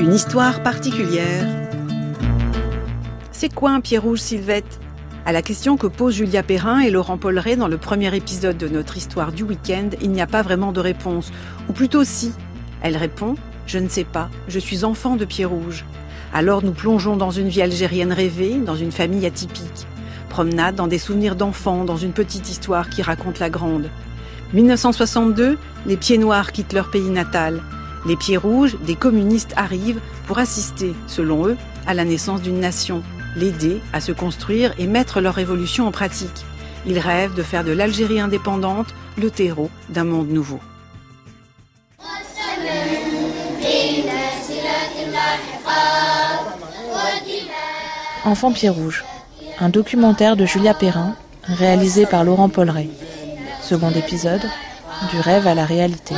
Une histoire particulière. C'est quoi un pied rouge, Sylvette ? À la question que posent Julia Perrin et Laurent Polleret dans le premier épisode de notre histoire du week-end, il n'y a pas vraiment de réponse. Ou plutôt si. Elle répond « Je ne sais pas, je suis enfant de pied rouge ». Alors nous plongeons dans une vie algérienne rêvée, dans une famille atypique. Promenade dans des souvenirs d'enfants, dans une petite histoire qui raconte la grande. 1962, les pieds noirs quittent leur pays natal. Les pieds rouges, des communistes arrivent pour assister, selon eux, à la naissance d'une nation, l'aider à se construire et mettre leur révolution en pratique. Ils rêvent de faire de l'Algérie indépendante le terreau d'un monde nouveau. Enfant pied rouge, un documentaire de Julia Perrin, réalisé par Laurent Polleret. Second épisode, du rêve à la réalité.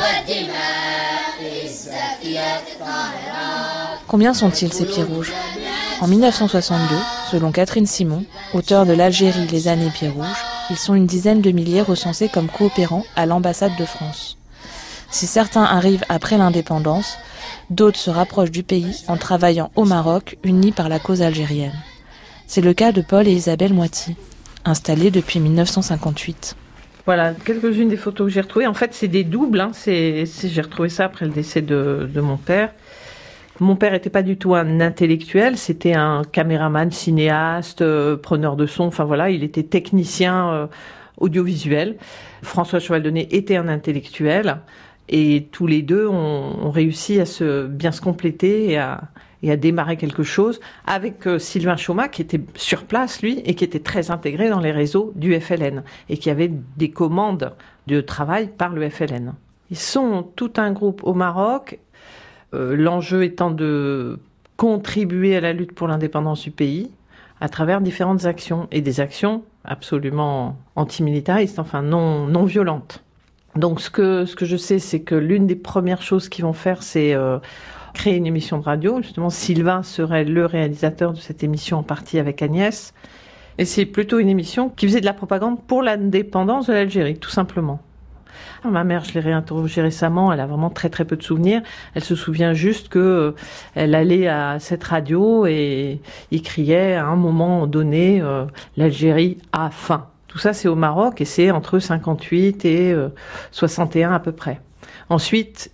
Combien sont-ils ces pieds rouges ? En 1962, selon Catherine Simon, auteure de l'Algérie, les années pieds rouges, ils sont une dizaine de milliers recensés comme coopérants à l'ambassade de France. Si certains arrivent après l'indépendance, d'autres se rapprochent du pays en travaillant au Maroc, unis par la cause algérienne. C'est le cas de Paul et Isabelle Moiti, installés depuis 1958. Voilà, quelques-unes des photos que j'ai retrouvées. En fait, c'est des doubles. J'ai retrouvé ça après le décès de mon père. Mon père n'était pas du tout un intellectuel, c'était un caméraman, cinéaste, preneur de son. Enfin voilà, il était technicien audiovisuel. François Chevaldonnet était un intellectuel. Et tous les deux ont réussi à bien se compléter et à démarrer quelque chose avec Sylvain Chaumat qui était sur place, lui, et qui était très intégré dans les réseaux du FLN et qui avait des commandes de travail par le FLN. Ils sont tout un groupe au Maroc, l'enjeu étant de contribuer à la lutte pour l'indépendance du pays à travers différentes actions, et des actions absolument antimilitaristes, enfin non violentes. Donc ce que je sais, c'est que l'une des premières choses qu'ils vont faire, c'est créer une émission de radio. Justement, Sylvain serait le réalisateur de cette émission en partie avec Agnès. Et c'est plutôt une émission qui faisait de la propagande pour l'indépendance de l'Algérie, tout simplement. Ma mère, je l'ai réinterrogée récemment, elle a vraiment très très peu de souvenirs. Elle se souvient juste que elle allait à cette radio et il criait à un moment donné l'Algérie a faim. Tout ça, c'est au Maroc et c'est entre 58 et 61 à peu près. Ensuite,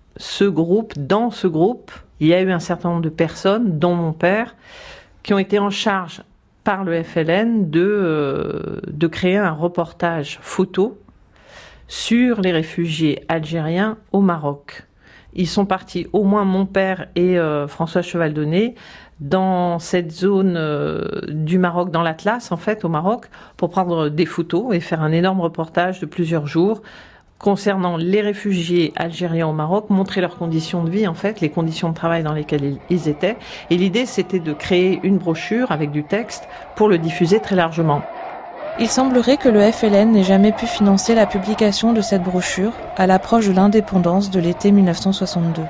dans ce groupe, il y a eu un certain nombre de personnes, dont mon père, qui ont été en charge par le FLN de créer un reportage photo sur les réfugiés algériens au Maroc. Ils sont partis, au moins mon père et François Chevaldonnet, dans cette zone du Maroc, dans l'Atlas en fait, au Maroc, pour prendre des photos et faire un énorme reportage de plusieurs jours concernant les réfugiés algériens au Maroc, montrer leurs conditions de vie en fait, les conditions de travail dans lesquelles ils étaient. Et l'idée c'était de créer une brochure avec du texte pour le diffuser très largement. Il semblerait que le FLN n'ait jamais pu financer la publication de cette brochure à l'approche de l'indépendance de l'été 1962.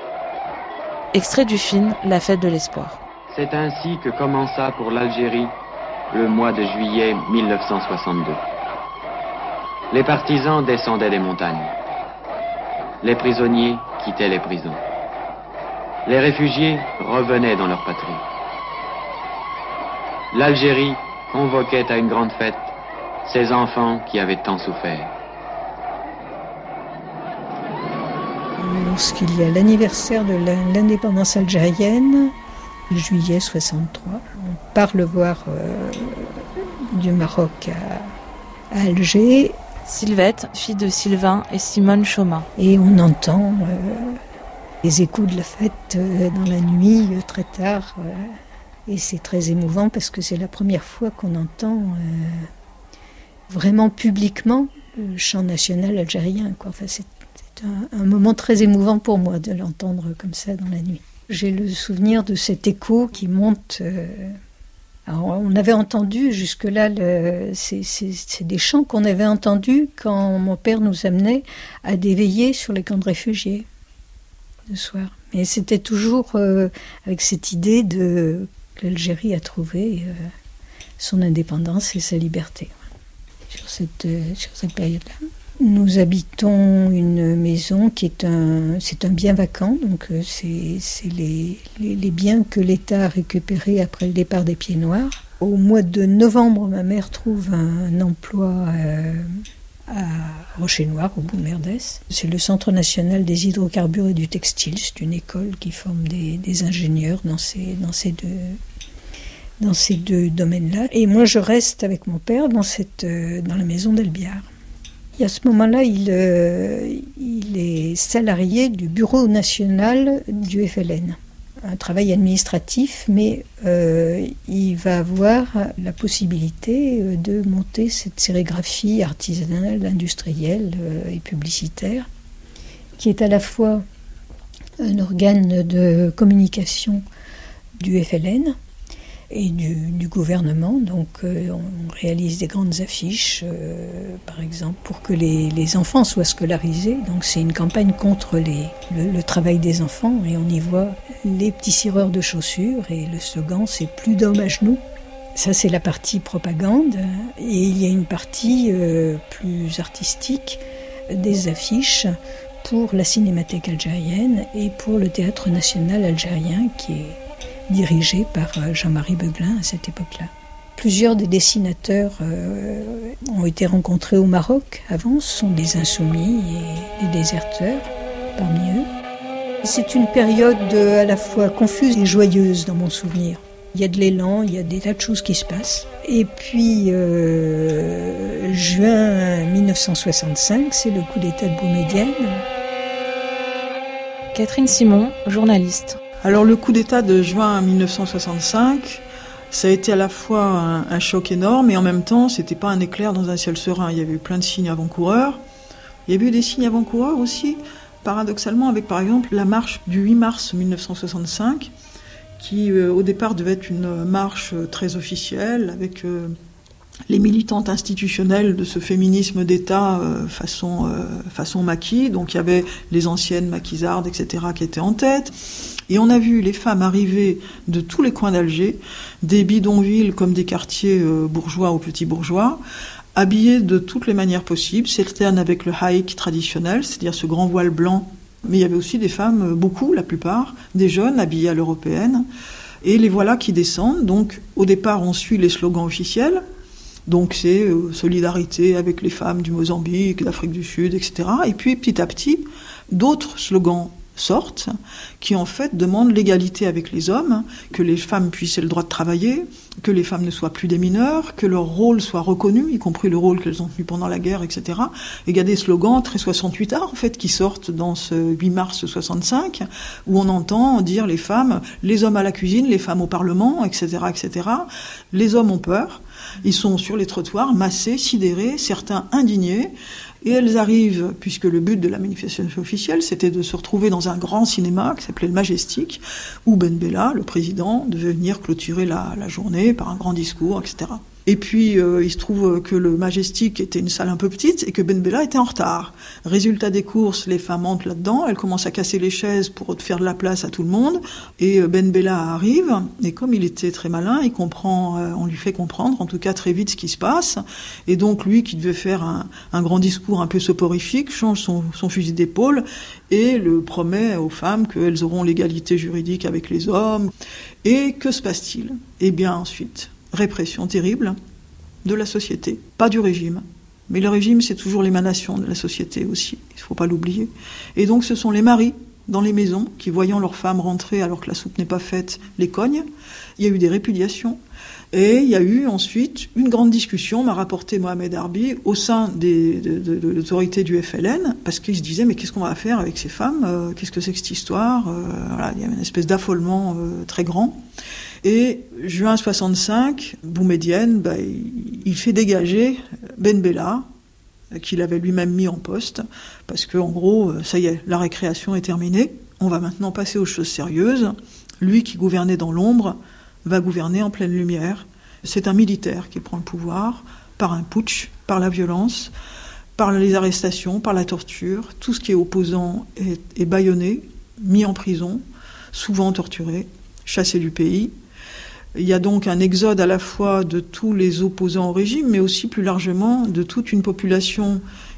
Extrait du film La fête de l'espoir. C'est ainsi que commença pour l'Algérie le mois de juillet 1962. Les partisans descendaient les montagnes. Les prisonniers quittaient les prisons. Les réfugiés revenaient dans leur patrie. L'Algérie convoquait à une grande fête ces enfants qui avaient tant souffert. Lorsqu'il y a l'anniversaire de l'indépendance algérienne, juillet 63, on part le voir du Maroc à Alger. Sylvette, fille de Sylvain et Simone Chaumat. Et on entend les échos de la fête dans la nuit, très tard. Et c'est très émouvant parce que c'est la première fois qu'on entend vraiment publiquement le chant national algérien, quoi. Enfin, c'est un moment très émouvant pour moi de l'entendre comme ça dans la nuit. J'ai le souvenir de cet écho qui monte. Alors, on avait entendu jusque-là, c'est des chants qu'on avait entendus quand mon père nous amenait à des veillées sur les camps de réfugiés le soir. Mais c'était toujours avec cette idée que l'Algérie a trouvé son indépendance et sa liberté sur cette période-là. Nous habitons une maison c'est un bien vacant, donc c'est les biens que l'État a récupérés après le départ des Pieds Noirs. Au mois de novembre, ma mère trouve un emploi à Rocher-Noir, au bout de Merdès. C'est le Centre national des hydrocarbures et du textile. C'est une école qui forme des ingénieurs dans ces deux domaines-là. Et moi, je reste avec mon père dans la maison d'Elbiard. Et à ce moment-là, il est salarié du Bureau national du FLN. Un travail administratif, mais il va avoir la possibilité de monter cette sérigraphie artisanale, industrielle et publicitaire, qui est à la fois un organe de communication du FLN et du gouvernement. Donc on réalise des grandes affiches, par exemple, pour que les enfants soient scolarisés. Donc c'est une campagne contre le travail des enfants, et on y voit les petits cireurs de chaussures, et le slogan c'est « Plus d'hommes à genoux ». Ça c'est la partie propagande, et il y a une partie plus artistique, des affiches pour la Cinémathèque algérienne et pour le Théâtre national algérien, qui est dirigé par Jean-Marie Beuglin à cette époque-là. Plusieurs des dessinateurs ont été rencontrés au Maroc avant, ce sont des insoumis et des déserteurs parmi eux. C'est une période à la fois confuse et joyeuse dans mon souvenir. Il y a de l'élan, il y a des tas de choses qui se passent. Et puis, juin 1965, c'est le coup d'État de Boumedienne. Catherine Simon, journaliste. Alors le coup d'État de juin 1965, ça a été à la fois un choc énorme, et en même temps, c'était pas un éclair dans un ciel serein. Il y avait eu plein de signes avant-coureurs. Il y avait eu des signes avant-coureurs aussi, paradoxalement, avec par exemple la marche du 8 mars 1965, qui au départ devait être une marche très officielle, avec les militantes institutionnelles de ce féminisme d'État façon maquis. Donc il y avait les anciennes maquisardes, etc., qui étaient en tête. Et on a vu les femmes arriver de tous les coins d'Alger, des bidonvilles comme des quartiers bourgeois ou petits bourgeois, habillées de toutes les manières possibles, certaines avec le haïk traditionnel, c'est-à-dire ce grand voile blanc. Mais il y avait aussi des femmes, beaucoup, la plupart, des jeunes habillées à l'européenne. Et les voilà qui descendent. Donc au départ, on suit les slogans officiels. Donc c'est solidarité avec les femmes du Mozambique, d'Afrique du Sud, etc. Et puis petit à petit, d'autres slogans sortent, qui en fait demandent l'égalité avec les hommes, que les femmes puissent le droit de travailler, que les femmes ne soient plus des mineurs, que leur rôle soit reconnu, y compris le rôle qu'elles ont tenu pendant la guerre, etc. Et il y a des slogans très 68A, en fait, qui sortent dans ce 8 mars 65, où on entend dire les femmes, les hommes à la cuisine, les femmes au Parlement, etc., etc. Les hommes ont peur, ils sont sur les trottoirs, massés, sidérés, certains indignés. Et elles arrivent, puisque le but de la manifestation officielle, c'était de se retrouver dans un grand cinéma qui s'appelait le Majestic, où Ben Bella, le président, devait venir clôturer la journée par un grand discours, etc. Et puis, il se trouve que le Majestic était une salle un peu petite et que Ben Bella était en retard. Résultat des courses, les femmes entrent là-dedans, elles commencent à casser les chaises pour faire de la place à tout le monde. Et Ben Bella arrive, et comme il était très malin, il comprend, on lui fait comprendre, en tout cas très vite, ce qui se passe. Et donc, lui, qui devait faire un grand discours un peu soporifique, change son fusil d'épaule et le promet aux femmes qu'elles auront l'égalité juridique avec les hommes. Et que se passe-t-il ? Eh bien, ensuite, répression terrible de la société, pas du régime. Mais le régime, c'est toujours l'émanation de la société aussi, il ne faut pas l'oublier. Et donc ce sont les maris dans les maisons qui, voyant leurs femmes rentrer alors que la soupe n'est pas faite, les cognent. Il y a eu des répudiations. Et il y a eu ensuite une grande discussion, m'a rapporté Mohamed Arbi, au sein de l'autorité du FLN, parce qu'ils se disaient, mais qu'est-ce qu'on va faire avec ces femmes ? Qu'est-ce que c'est que cette histoire ? Voilà, il y avait une espèce d'affolement très grand. Et juin 65, Boumedienne, il fait dégager Ben Bella, qu'il avait lui-même mis en poste, parce que en gros, ça y est, la récréation est terminée. On va maintenant passer aux choses sérieuses. Lui qui gouvernait dans l'ombre va gouverner en pleine lumière. C'est un militaire qui prend le pouvoir par un putsch, par la violence, par les arrestations, par la torture. Tout ce qui est opposant est bâillonné, mis en prison, souvent torturé, chassé du pays. Il y a donc un exode à la fois de tous les opposants au régime, mais aussi plus largement de toute une population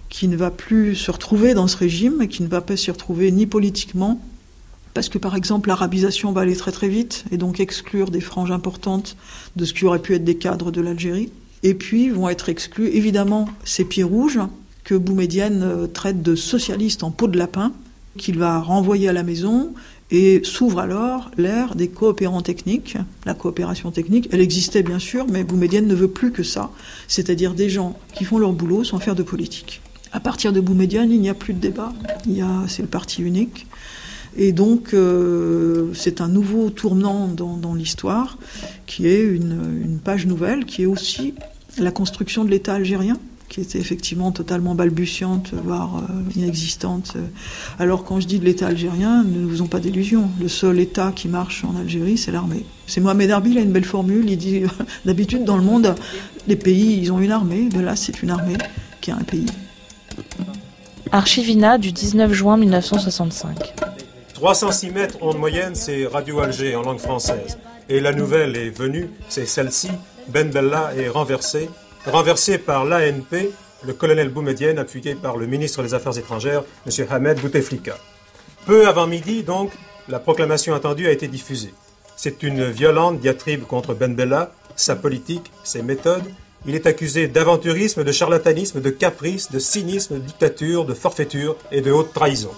qui ne va plus se retrouver dans ce régime et qui ne va pas s'y retrouver ni politiquement, parce que par exemple l'arabisation va aller très très vite et donc exclure des franges importantes de ce qui aurait pu être des cadres de l'Algérie. Et puis vont être exclus évidemment ces pieds rouges que Boumedienne traite de socialistes en peau de lapin, qu'il va renvoyer à la maison, et s'ouvre alors l'ère des coopérants techniques. La coopération technique, elle existait bien sûr, mais Boumedienne ne veut plus que ça, c'est-à-dire des gens qui font leur boulot sans faire de politique. À partir de Boumedienne, il n'y a plus de débat, c'est le parti unique. Et donc, c'est un nouveau tournant dans l'histoire, qui est une page nouvelle, qui est aussi la construction de l'État algérien, qui était effectivement totalement balbutiante, voire inexistante. Alors quand je dis de l'État algérien, ne vous en pas d'illusions. Le seul État qui marche en Algérie, c'est l'armée. C'est Mohamed Arbi, il a une belle formule, il dit, d'habitude dans le monde, les pays, ils ont une armée, mais là c'est une armée qui a un pays. Archivina du 19 juin 1965. 306 mètres en moyenne, c'est Radio Alger en langue française. Et la nouvelle est venue, c'est celle-ci, Ben Bella est renversé par l'ANP, le colonel Boumedienne, appuyé par le ministre des Affaires étrangères, M. Ahmed Bouteflika. Peu avant midi, donc, la proclamation attendue a été diffusée. C'est une violente diatribe contre Ben Bella, sa politique, ses méthodes. Il est accusé d'aventurisme, de charlatanisme, de caprice, de cynisme, de dictature, de forfaiture et de haute trahison.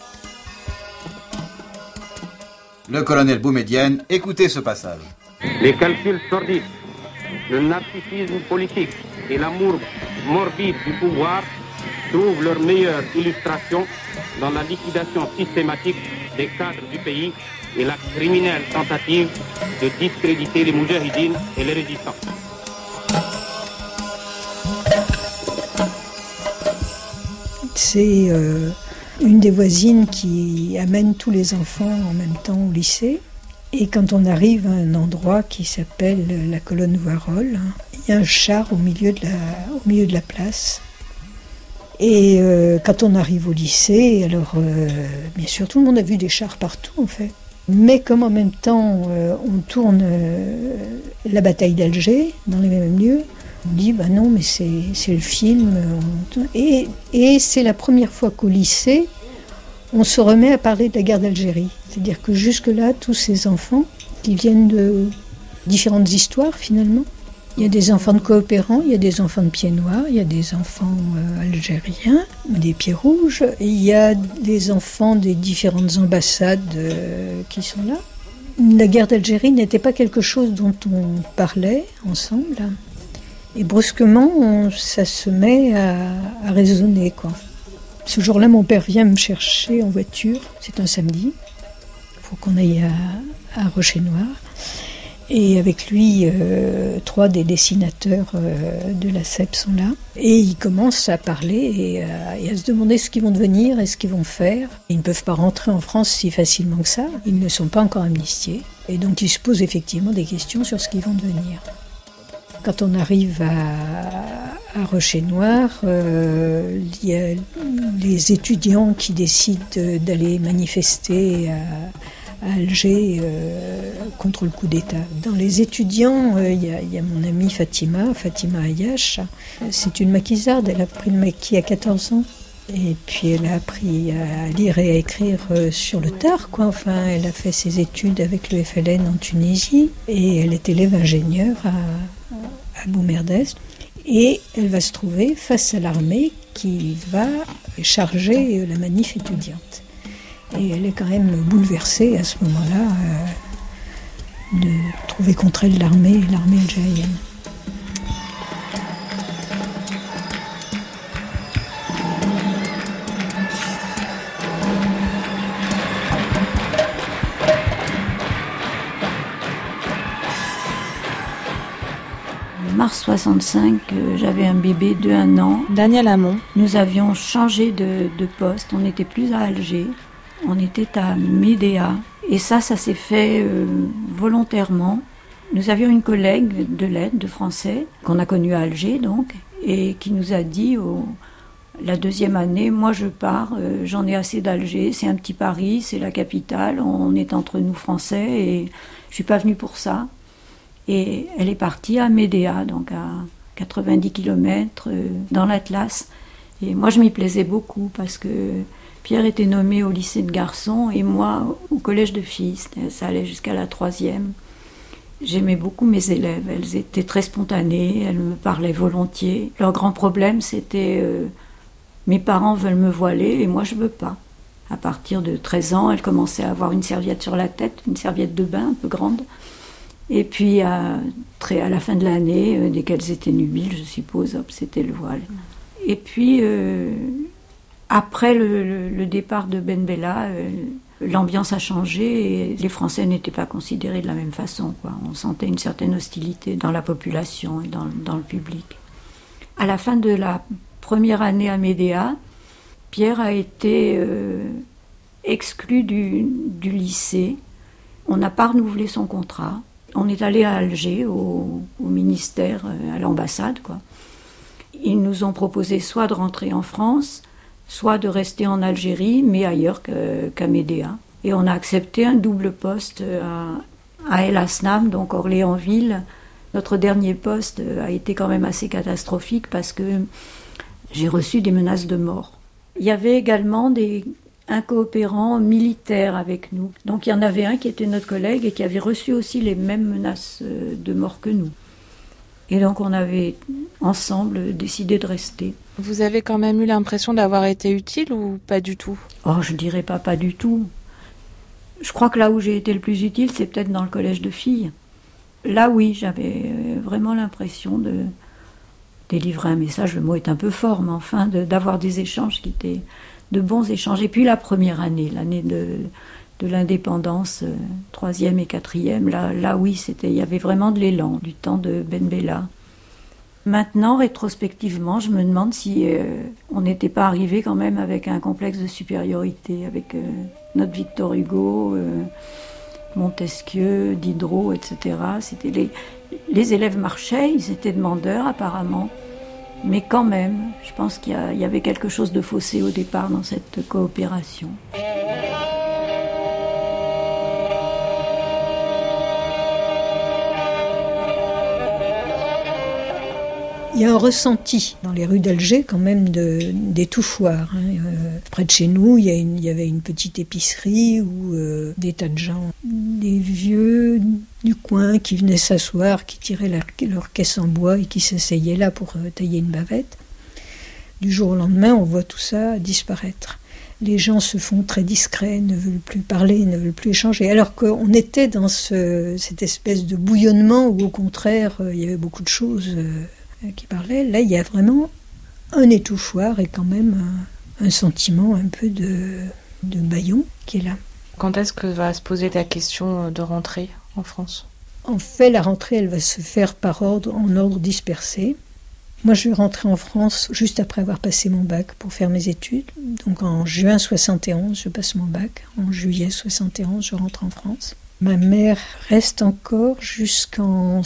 Le colonel Boumedienne, écoutez ce passage. Les calculs sordides, le narcissisme politique et l'amour morbide du pouvoir trouvent leur meilleure illustration dans la liquidation systématique des cadres du pays et la criminelle tentative de discréditer les moudjahidines et les résistants. C'est une des voisines qui amène tous les enfants en même temps au lycée. Et quand on arrive à un endroit qui s'appelle la colonne Voirol, il y a un char au milieu de la place. Et quand on arrive au lycée, alors bien sûr tout le monde a vu des chars partout en fait. Mais comme en même temps on tourne la bataille d'Alger dans les mêmes lieux, on dit bah non mais c'est le film. Et c'est la première fois qu'au lycée on se remet à parler de la guerre d'Algérie. C'est-à-dire que jusque-là, tous ces enfants qui viennent de différentes histoires finalement, il y a des enfants de coopérants, il y a des enfants de pieds noirs, il y a des enfants algériens, des pieds rouges, et il y a des enfants des différentes ambassades qui sont là. La guerre d'Algérie n'était pas quelque chose dont on parlait ensemble. Et brusquement, ça se met à résonner, quoi. Ce jour-là, mon père vient me chercher en voiture, c'est un samedi, pour qu'on aille à Rocher-Noir. Et avec lui, 3 des dessinateurs de la CEP sont là. Et ils commencent à parler et à se demander ce qu'ils vont devenir et ce qu'ils vont faire. Ils ne peuvent pas rentrer en France si facilement que ça. Ils ne sont pas encore amnistiés. Et donc ils se posent effectivement des questions sur ce qu'ils vont devenir. Quand on arrive à Rocher-Noir, il y a les étudiants qui décident d'aller manifester à Alger contre le coup d'État. Dans les étudiants, il y a mon amie Fatima Ayash. C'est une maquisarde, elle a appris le maquis à 14 ans. Et puis elle a appris à lire et à écrire sur le tard, quoi. Enfin, elle a fait ses études avec le FLN en Tunisie et elle est élève ingénieure à Boumerdès. Et elle va se trouver face à l'armée qui va charger la manif étudiante. Et elle est quand même bouleversée à ce moment-là de trouver contre elle l'armée algérienne. Mars 65, j'avais un bébé de 1 an. Daniel Hamon. Nous avions changé de poste, on n'était plus à Alger, on était à Médéa. Et ça s'est fait volontairement. Nous avions une collègue de l'aide, de français, qu'on a connue à Alger donc, et qui nous a dit la 2e année, moi je pars, j'en ai assez d'Alger, c'est un petit Paris, c'est la capitale, on est entre nous français et je suis pas venue pour ça. Et elle est partie à Médéa, donc à 90 km dans l'Atlas. Et moi, je m'y plaisais beaucoup parce que Pierre était nommé au lycée de garçons et moi au collège de filles. Ça allait jusqu'à la 3e. J'aimais beaucoup mes élèves. Elles étaient très spontanées, elles me parlaient volontiers. Leur grand problème, c'était mes parents veulent me voiler et moi, je veux pas. À partir de 13 ans, elles commençaient à avoir une serviette sur la tête, une serviette de bain un peu grande. Et puis, à la fin de l'année, dès qu'elles étaient nubiles, je suppose, hop, c'était le voile. Et puis, après le départ de Ben Bella, l'ambiance a changé et les Français n'étaient pas considérés de la même façon, quoi. On sentait une certaine hostilité dans la population et dans le public. À la fin de la première année à Médéa, Pierre a été exclu du lycée. On n'a pas renouvelé son contrat. On est allé à Alger, au ministère, à l'ambassade, quoi. Ils nous ont proposé soit de rentrer en France, soit de rester en Algérie, mais ailleurs qu'à Médéa. Et on a accepté un double poste à El Asnam, donc Orléansville. Notre dernier poste a été quand même assez catastrophique parce que j'ai reçu des menaces de mort. Il y avait également un coopérant militaire avec nous. Donc il y en avait un qui était notre collègue et qui avait reçu aussi les mêmes menaces de mort que nous. Et donc on avait ensemble décidé de rester. Vous avez quand même eu l'impression d'avoir été utile ou pas du tout ? Oh, je dirais pas du tout. Je crois que là où j'ai été le plus utile, c'est peut-être dans le collège de filles. Là, oui, j'avais vraiment l'impression de délivrer un message. Le mot est un peu fort, mais enfin, d'avoir des échanges qui étaient de bons échanges. Et puis la première année, l'année de l'indépendance, 3e et 4e, là oui, il y avait vraiment de l'élan, du temps de Ben Bella. Maintenant, rétrospectivement, je me demande si on n'était pas arrivé quand même avec un complexe de supériorité, avec notre Victor Hugo, Montesquieu, Diderot, etc. Les élèves marchaient, ils étaient demandeurs apparemment, mais quand même, je pense qu'il y avait quelque chose de faussé au départ dans cette coopération. Il y a un ressenti dans les rues d'Alger quand même d'étouffoir. Près de chez nous, il y avait une petite épicerie où des tas de gens, des vieux du coin qui venaient s'asseoir, qui tiraient leur caisse en bois et qui s'asseyaient là pour tailler une bavette. Du jour au lendemain, on voit tout ça disparaître. Les gens se font très discrets, ne veulent plus parler, ne veulent plus échanger. Alors qu'on était dans cette espèce de bouillonnement où au contraire, il y avait beaucoup de choses qui parlaient. Là, il y a vraiment un étouffoir et quand même un sentiment un peu de bâillon qui est là. Quand est-ce que va se poser la question de rentrer en France ? En fait, la rentrée, elle va se faire en ordre dispersé. Moi, je vais rentrer en France juste après avoir passé mon bac pour faire mes études. Donc en juin 71, je passe mon bac. En juillet 71, je rentre en France. Ma mère reste encore jusqu'en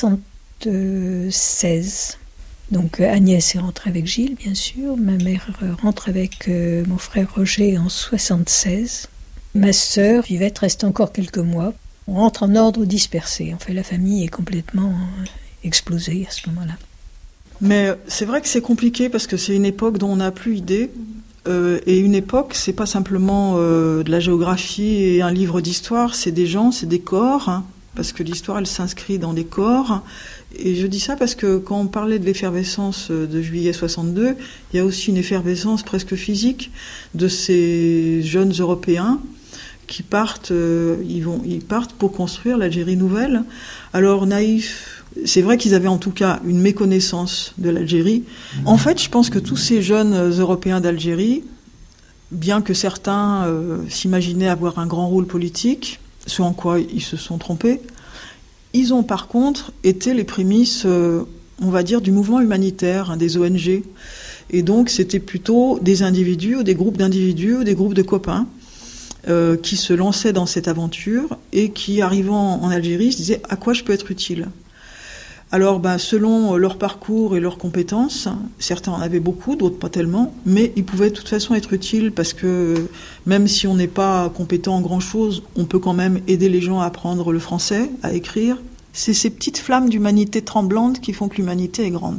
76. Donc Agnès est rentrée avec Gilles, bien sûr. Ma mère rentre avec mon frère Roger en 76. Ma sœur, Vivette, reste encore quelques mois. On rentre en ordre dispersé. En fait, la famille est complètement explosée à ce moment-là. Mais c'est vrai que c'est compliqué parce que c'est une époque dont on n'a plus idée. Et une époque, c'est pas simplement de la géographie et un livre d'histoire, c'est des gens, c'est des corps, hein, parce que l'histoire, elle s'inscrit dans des corps. Et je dis ça parce que quand on parlait de l'effervescence de juillet 62, il y a aussi une effervescence presque physique de ces jeunes Européens qui partent, ils partent pour construire l'Algérie nouvelle. Alors naïfs, c'est vrai qu'ils avaient en tout cas une méconnaissance de l'Algérie. En fait, je pense que tous ces jeunes Européens d'Algérie, bien que certains s'imaginaient avoir un grand rôle politique, ce en quoi ils se sont trompés, ils ont par contre été les prémices, on va dire, du mouvement humanitaire, hein, des ONG. Et donc c'était plutôt des individus ou des groupes d'individus ou des groupes de copains qui se lançaient dans cette aventure et qui, arrivant en Algérie, se disaient « à quoi je peux être utile ?» Alors, selon leur parcours et leurs compétences, certains en avaient beaucoup, d'autres pas tellement, mais ils pouvaient de toute façon être utiles parce que même si on n'est pas compétent en grand-chose, on peut quand même aider les gens à apprendre le français, à écrire. C'est ces petites flammes d'humanité tremblante qui font que l'humanité est grande.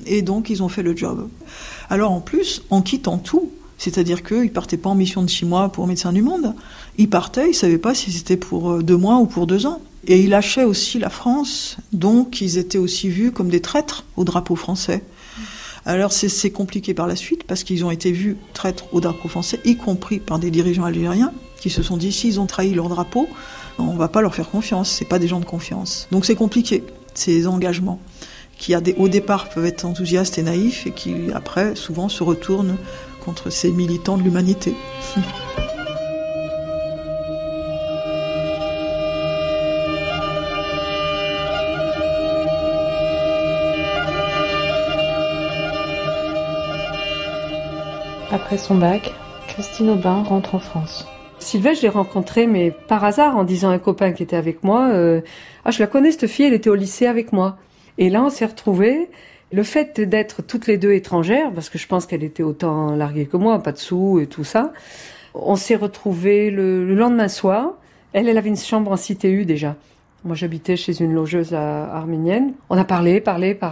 Et donc, ils ont fait le job. Alors, en plus, en quittant tout, c'est-à-dire qu'ils ne partaient pas en mission de 6 mois pour Médecins du Monde. Ils partaient, ils ne savaient pas si c'était pour 2 mois ou pour 2 ans. Et ils lâchaient aussi la France, donc ils étaient aussi vus comme des traîtres au drapeau français. Alors c'est compliqué par la suite, parce qu'ils ont été vus traîtres au drapeau français, y compris par des dirigeants algériens, qui se sont dit, s'ils ont trahi leur drapeau, on ne va pas leur faire confiance, ce n'est pas des gens de confiance. Donc c'est compliqué, ces engagements, qui au départ peuvent être enthousiastes et naïfs, et qui après, souvent, se retournent contre ces militants de l'humanité. Après son bac, Christine Aubin rentre en France. Sylvette, je l'ai rencontrée, mais par hasard, en disant à un copain qui était avec moi, je la connais, cette fille, elle était au lycée avec moi. Et là, on s'est retrouvés. Le fait d'être toutes les deux étrangères, parce que je pense qu'elle était autant larguée que moi, pas de sous et tout ça, on s'est retrouvés le lendemain soir. Elle avait une chambre en cité U déjà. Moi, j'habitais chez une logeuse arménienne. On a parlé.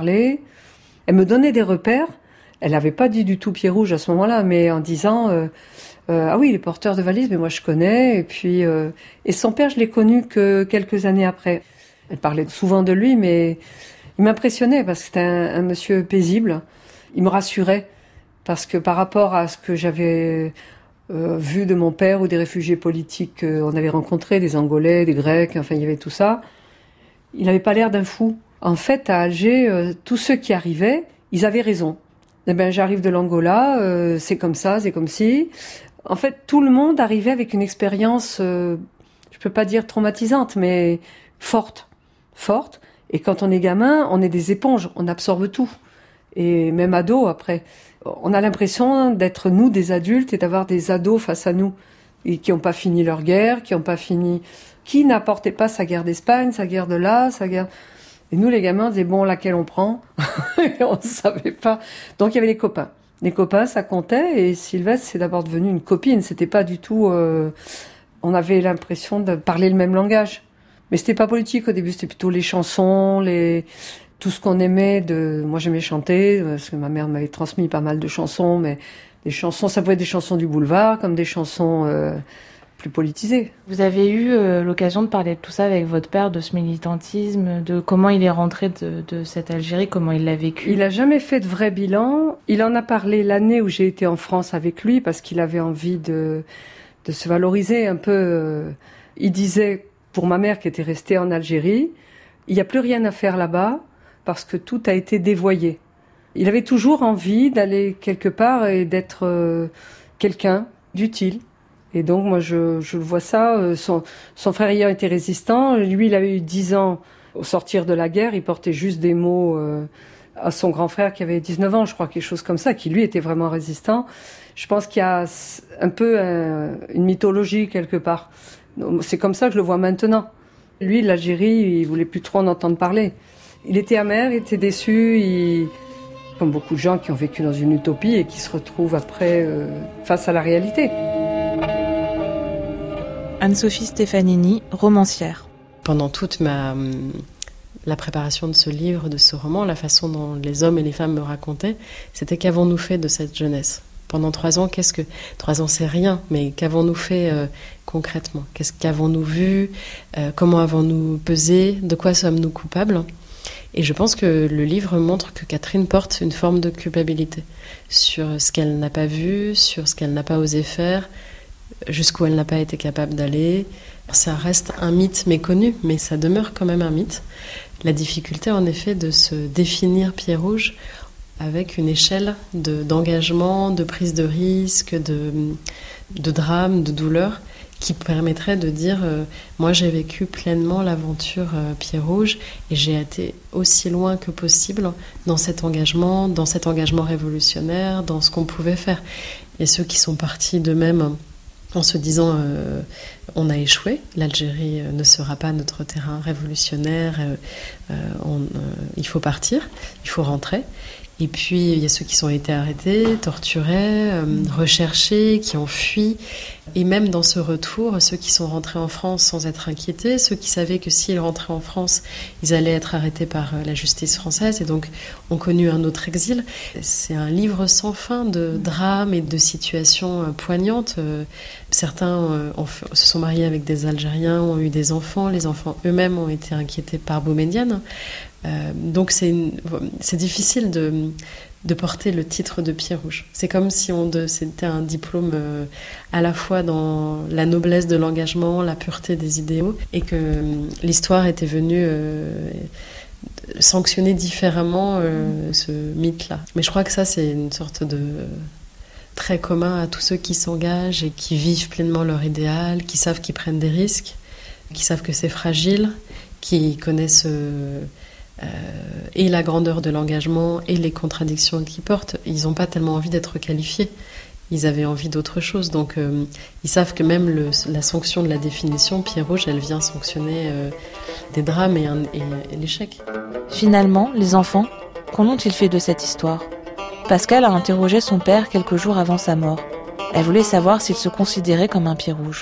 Elle me donnait des repères. Elle n'avait pas dit du tout pied rouge à ce moment-là, mais en disant ah oui, il est porteur de valises, mais moi je connais. Et puis et son père, je l'ai connu que quelques années après. Elle parlait souvent de lui, mais il m'impressionnait parce que c'était un monsieur paisible. Il me rassurait parce que par rapport à ce que j'avais vu de mon père ou des réfugiés politiques qu'on avait rencontrés, des Angolais, des Grecs, enfin il y avait tout ça, il n'avait pas l'air d'un fou. En fait, à Alger, tous ceux qui arrivaient, ils avaient raison. Eh ben, j'arrive de l'Angola, c'est comme ça, c'est comme si. En fait, tout le monde arrivait avec une expérience, je peux pas dire traumatisante, mais forte. Et quand on est gamin, on est des éponges, on absorbe tout. Et même ado, après, on a l'impression d'être nous des adultes et d'avoir des ados face à nous, et qui n'ont pas fini leur guerre, qui n'apportaient pas sa guerre d'Espagne, sa guerre de là, sa guerre... Et nous, les gamins, on disait, bon, laquelle on prend? Et on ne savait pas. Donc, il y avait les copains. Les copains, ça comptait. Et Sylvette, c'est d'abord devenu une copine. C'était pas du tout... on avait l'impression de parler le même langage. Mais c'était pas politique au début. C'était plutôt les chansons, tout ce qu'on aimait. Moi, j'aimais chanter, parce que ma mère m'avait transmis pas mal de chansons. Mais des chansons, ça pouvait être des chansons du boulevard, comme des chansons... plus politisé. Vous avez eu l'occasion de parler de tout ça avec votre père, de ce militantisme, de comment il est rentré de cette Algérie, comment il l'a vécu? Il n'a jamais fait de vrai bilan. Il en a parlé l'année où j'ai été en France avec lui, parce qu'il avait envie de se valoriser un peu. Il disait, pour ma mère qui était restée en Algérie, il n'y a plus rien à faire là-bas, parce que tout a été dévoyé. Il avait toujours envie d'aller quelque part et d'être quelqu'un d'utile. Et donc, moi, je vois ça. Son frère ayant été résistant, lui, il avait eu 10 ans au sortir de la guerre. Il portait juste des mots à son grand frère qui avait 19 ans, je crois, quelque chose comme ça, qui, lui, était vraiment résistant. Je pense qu'il y a un peu une mythologie, quelque part. C'est comme ça que je le vois maintenant. Lui, l'Algérie, il voulait plus trop en entendre parler. Il était amer, il était déçu, comme beaucoup de gens qui ont vécu dans une utopie et qui se retrouvent après face à la réalité. Anne-Sophie Stefanini, romancière. Pendant toute la préparation de ce livre, de ce roman, la façon dont les hommes et les femmes me racontaient, c'était qu'avons-nous fait de cette jeunesse ? Pendant 3 ans, 3 ans, c'est rien, mais qu'avons-nous fait concrètement ? Qu'avons-nous vu ? Comment avons-nous pesé ? De quoi sommes-nous coupables ? Et je pense que le livre montre que Catherine porte une forme de culpabilité sur ce qu'elle n'a pas vu, sur ce qu'elle n'a pas osé faire, jusqu'où elle n'a pas été capable d'aller. Ça reste un mythe méconnu, mais ça demeure quand même un mythe. La difficulté, en effet, de se définir pied rouge avec une échelle d'engagement, de prise de risque, de drame, de douleur, qui permettrait de dire moi j'ai vécu pleinement l'aventure pied rouge et j'ai été aussi loin que possible dans cet engagement révolutionnaire, dans ce qu'on pouvait faire. Et ceux qui sont partis d'eux-mêmes en se disant on a échoué, l'Algérie ne sera pas notre terrain révolutionnaire, il faut partir, il faut rentrer. Et puis il y a ceux qui ont été arrêtés, torturés, recherchés, qui ont fui, Et même dans ce retour, ceux qui sont rentrés en France sans être inquiétés, ceux qui savaient que s'ils rentraient en France, ils allaient être arrêtés par la justice française et donc ont connu un autre exil. C'est un livre sans fin de drames et de situations poignantes. Certains se sont mariés avec des Algériens, ont eu des enfants. Les enfants eux-mêmes ont été inquiétés par Boumedienne. Donc c'est difficile de porter le titre de Pied Rouge. C'est comme si c'était un diplôme à la fois dans la noblesse de l'engagement, la pureté des idéaux, et que l'histoire était venue sanctionner différemment ce mythe-là. Mais je crois que ça, c'est une sorte de trait commun à tous ceux qui s'engagent et qui vivent pleinement leur idéal, qui savent qu'ils prennent des risques, qui savent que c'est fragile, qui connaissent... et la grandeur de l'engagement et les contradictions qu'ils portent, ils n'ont pas tellement envie d'être qualifiés. Ils avaient envie d'autre chose. Donc, ils savent que même la sanction de la définition, Pied Rouge, elle vient sanctionner des drames et l'échec. Finalement, les enfants, qu'en ont-ils fait de cette histoire ? Pascal a interrogé son père quelques jours avant sa mort. Elle voulait savoir s'il se considérait comme un Pied Rouge.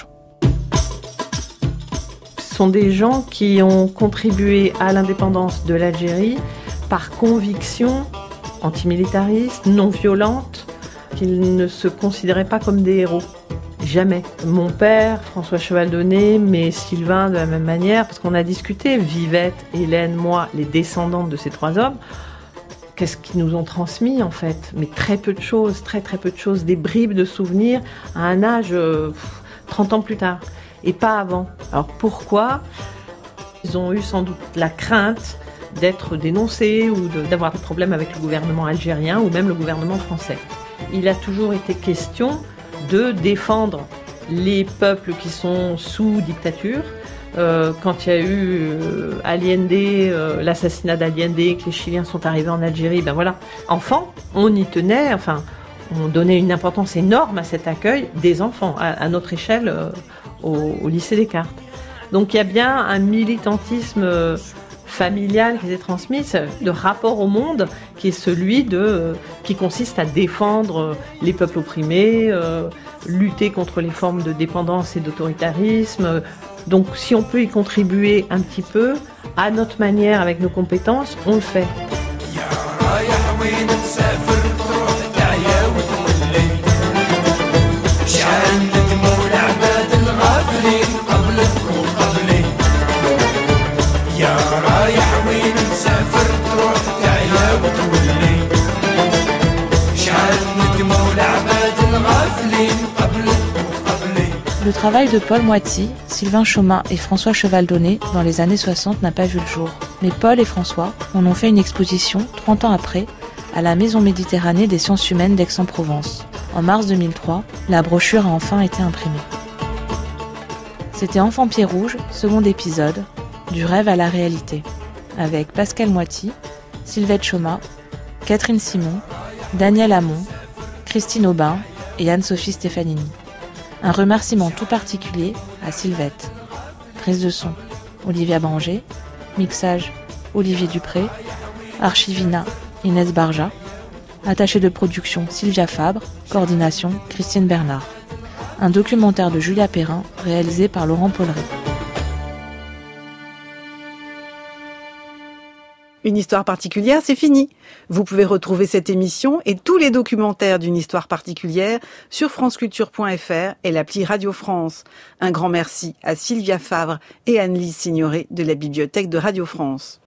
Sont des gens qui ont contribué à l'indépendance de l'Algérie par conviction antimilitariste, non violente, qu'ils ne se considéraient pas comme des héros. Jamais. Mon père, François Chevaldonné, mais Sylvain de la même manière, parce qu'on a discuté, Vivette, Hélène, moi, les descendantes de ces trois hommes, qu'est-ce qu'ils nous ont transmis en fait ? Mais très peu de choses, très peu de choses, des bribes de souvenirs à un âge 30 ans plus tard. Et pas avant. Alors pourquoi ? Ils ont eu sans doute la crainte d'être dénoncés ou d'avoir des problèmes avec le gouvernement algérien ou même le gouvernement français. Il a toujours été question de défendre les peuples qui sont sous dictature. Quand il y a eu Allende, l'assassinat d'Allende, que les Chiliens sont arrivés en Algérie, ben voilà. Enfant, on y tenait, enfin, on donnait une importance énorme à cet accueil des enfants, à notre échelle, au lycée Descartes. Donc il y a bien un militantisme familial qui s'est transmis, de rapport au monde qui est celui qui consiste à défendre les peuples opprimés, lutter contre les formes de dépendance et d'autoritarisme. Donc si on peut y contribuer un petit peu, à notre manière, avec nos compétences, on le fait. Le travail de Paul Moiti, Sylvain Chomin et François Chevaldonné dans les années 60 n'a pas vu le jour. Mais Paul et François en ont fait une exposition 30 ans après à la Maison Méditerranée des sciences humaines d'Aix-en-Provence. En mars 2003, la brochure a enfin été imprimée. C'était Enfant Pied Rouge, second épisode, du rêve à la réalité, avec Pascal Moiti, Sylvette Chomin, Catherine Simon, Daniel Hamon, Christine Aubin et Anne-Sophie Stefanini. Un remerciement tout particulier à Sylvette. Prise de son, Olivia Branger. Mixage, Olivier Dupré. Archivina, Inès Barja. Attachée de production, Sylvia Fabre. Coordination, Christine Bernard. Un documentaire de Julia Perrin, réalisé par Laurent Polleret. Une histoire particulière, c'est fini. Vous pouvez retrouver cette émission et tous les documentaires d'une histoire particulière sur franceculture.fr et l'appli Radio France. Un grand merci à Sylvia Favre et Anne-Lise Signoret de la bibliothèque de Radio France.